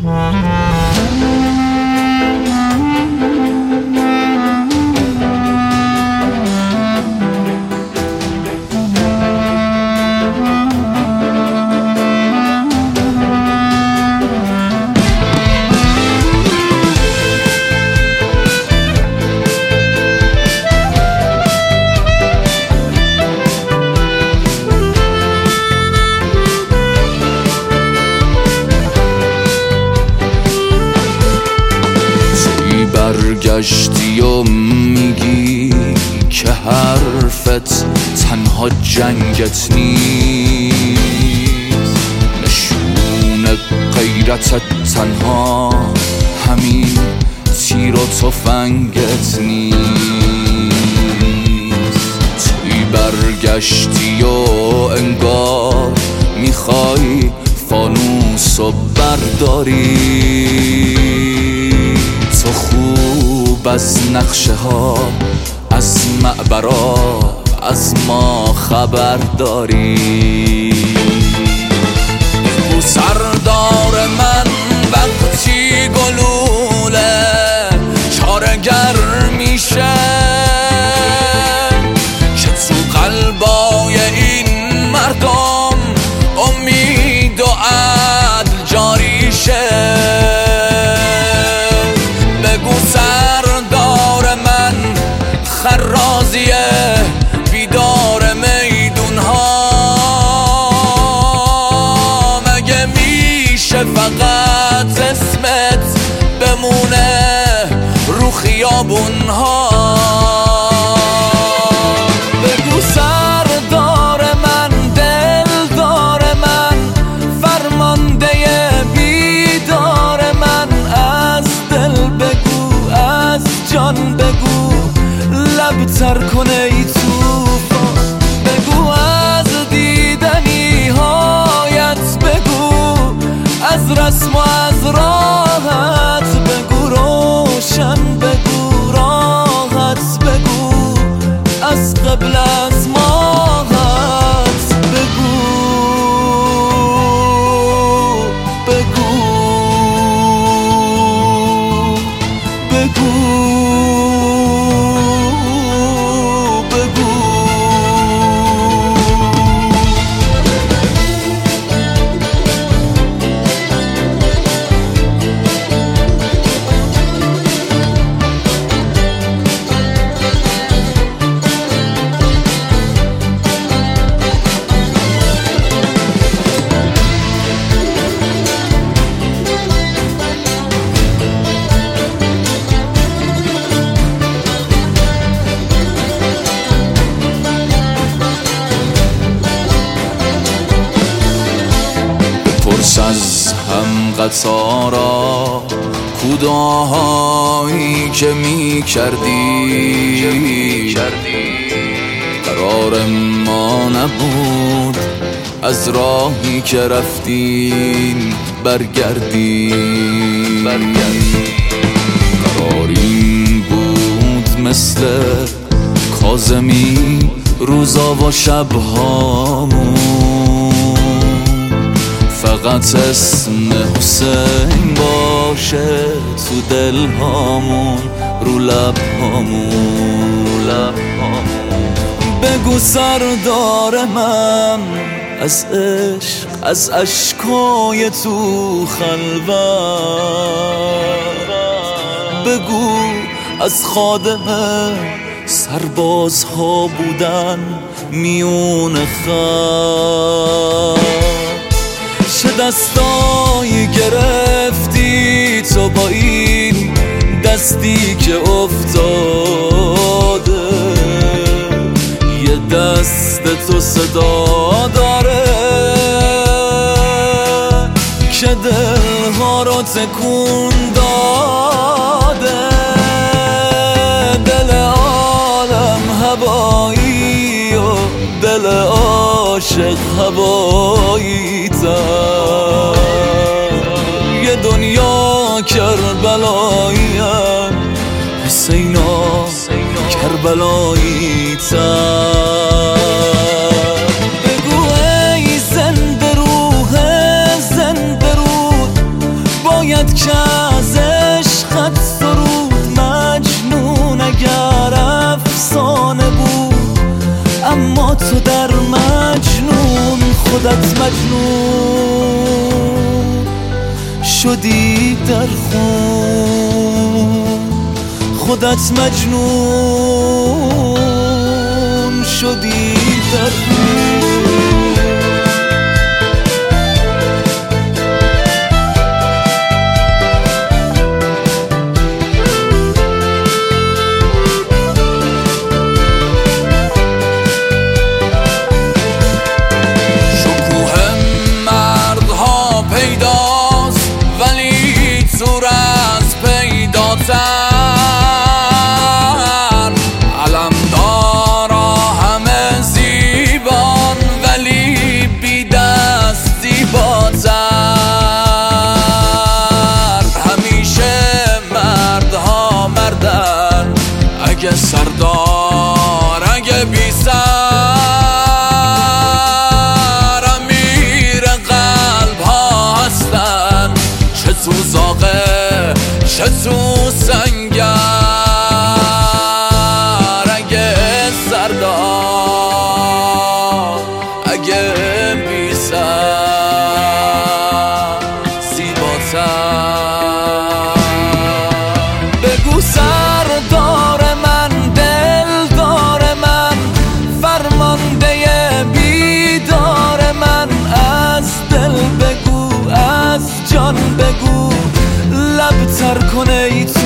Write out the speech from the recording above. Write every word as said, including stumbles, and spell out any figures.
برگشتی و میگی که حرفت تنها جنگت نیست، نشون غیرتت تنها همین تیر و تفنگت نیست. توی برگشتی و انگار میخوای فانوس و برداری، تو خوب از نقشه ها، از معبرا، از ما خبر داری. بگو سردار من وقتی گلوله چارگر میشه که تو قلبای این مردم امید و عدل جاری شه. خرازیه بیدار میدون ها، مگه میشه فقط اسمت بمونه رو خیابون ها؟ بگو سردار من، دلدار من، فرمانده بیدار من، از دل بگو، از جان بگو، لب تر کنه ای توفان بگو، از دیدنی هایت بگو، از رسم و از راحت بگو، روشن بگو، راحت بگو، از قبل از ماهت بگو، بگو بگو از هم قطارا کوداهایی که می کردی، قرار ما نبود از راهی که رفتیم برگردیم. قرار این بود مثل کاظمی روزا و شبهامون، فقط اسم حسین باشه تو دل هامون، رو لب هامون. بگو سردار من، از عشق، از اشکای تو خلوت بگو، از خادمه سربازها بودن میون خط، چه دستایی گرفتی تو با این دستی که افتاده، یه دست تو صدا داره که دلها رو تکون داده. دل عالم هوایی و دل عاشق هوایی تر، یه دنیا کربلایی حسینا کربلایی تر. بگو ای زنده روح زنده رود، باید اومد که از عشقت سرود مجنون اگر افسانه بود، اما تو در مجنون خودت مجنون شدی در خون، خودت مجنون شدی در خون. علمدارا همه زیبان ولی بی دست زیباتر. همیشه مردها مردن، اگه سردار اگه بی سر، امیر قلب ها هستن، چه تو زاغه چه تو سنگر. اگه سردار اگه بی سر زیباتر. بگو سردار من دلدار من، فرمانده بیدار من، از دل بگو از جان بگو، لب تر کنه ای تو